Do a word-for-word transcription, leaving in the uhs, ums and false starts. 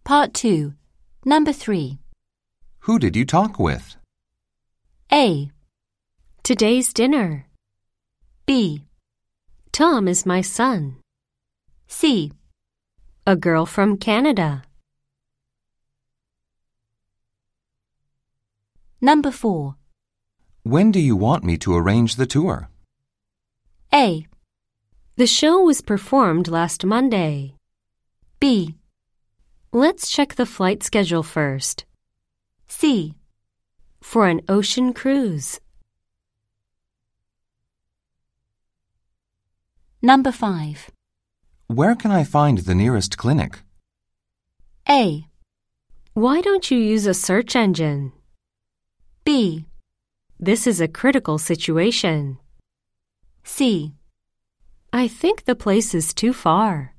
Part two. Number three. Who did you talk with? A. Today's dinner. B. Tom is my son. C. A girl from Canada. Number four. When do you want me to arrange the tour? A. The show was performed last Monday. B. Let's check the flight schedule first. C. For an ocean cruise. Number five. Where can I find the nearest clinic? A. Why don't you use a search engine? B. This is a critical situation. C. I think the place is too far.